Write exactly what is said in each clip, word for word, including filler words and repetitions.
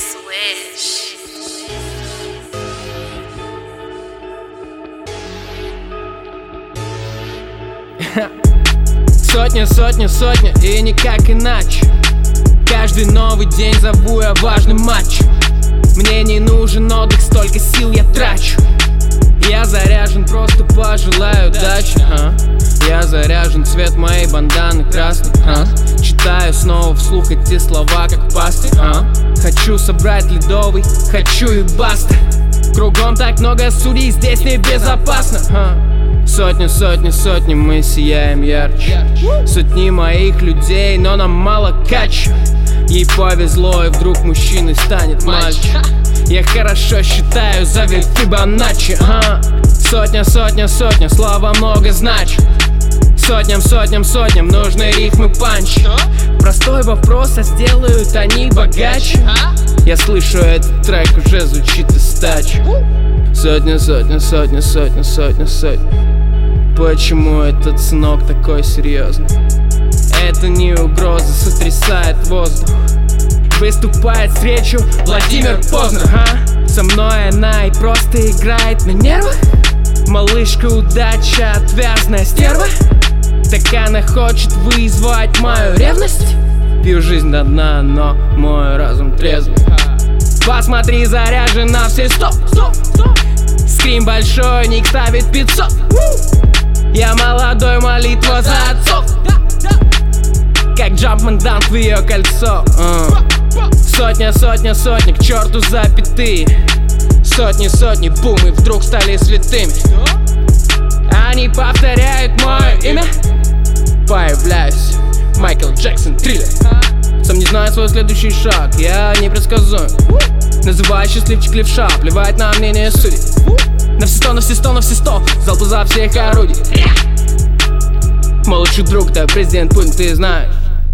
Swish. Сотня, сотня, сотня, и никак иначе. Каждый новый день зову я важный матч. Мне не нужен отдых, столько сил я трачу. Я заряжен, просто пожелаю удачи, а? Я заряжен, цвет моей банданы красный, а? Читаю снова вслух эти слова, как пастырь, а? Хочу собрать ледовый, хочу и баста. Кругом так много судей, здесь небезопасно, а? Сотни, сотни, сотни, мы сияем ярче. Сотни моих людей, но нам мало кача. Ей повезло, и вдруг мужчиной станет мальчик. Я хорошо считаю, зови Фибоначчи, ага. Сотня, сотня, сотня, слова много значит. Сотням, сотням, сотням нужны рифмы, панчи. Простой вопрос, а сделают они богаче. Я слышу, этот трек уже звучит из тачи. Сотня, сотня, сотня, сотня, сотня, сотня. Почему этот сынок такой серьезный? Это не угроза, сотрясает воздух. Выступает с речью Владимир Познер, а? Со мной она и просто играет на нервах. Малышка удача, отвязная стерва. Так она хочет вызвать мою ревность. Пью жизнь до дна, но мой разум трезвый. Посмотри, заряжен на все сто. Скрим большой, ник ставит пятьсот. Я молодой, молитва за отцов. Как Jumpman Dunk в ее кольцо, uh. Сотня, сотня, сотня, к черту запятые. Сотни, сотни, бум, и вдруг стали святыми. Они повторяют мое имя. Появляюсь, Майкл Джексон, триллер. Сам не знаю свой следующий шаг, я непредсказуем. Называю счастливчик левша, плевать на мнение судей. На все сто, на все сто, на все сто, залпу за всех орудий. Мой лучший друг, да президент Путин, ты знаешь,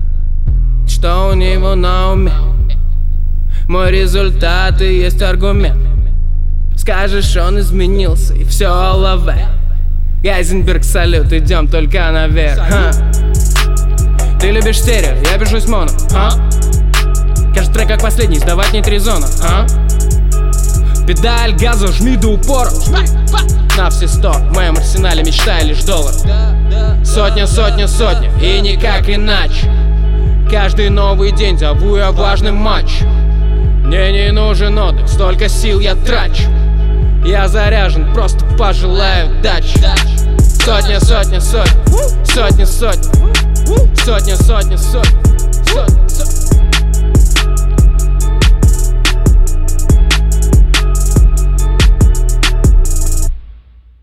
что у него на уме. Мой результат и есть аргумент. Скажешь, он изменился, и все лаве. Гайзенберг, салют, идем только наверх, а? Ты любишь стерео, я бежусь моно, а? Каждый трек как последний, сдавать нет резона, а? Педаль газу жми до упора. На все сто, в моем арсенале мечтай лишь доллар. Сотня, сотня, сотня, и никак иначе. Каждый новый день зову я важный матч. Мне не нужен отдых, столько сил я трачу. Я заряжен, просто пожелаю удачи. Сотня, сотня, сотня, сотня, сотня, сотня, сотня, сотня.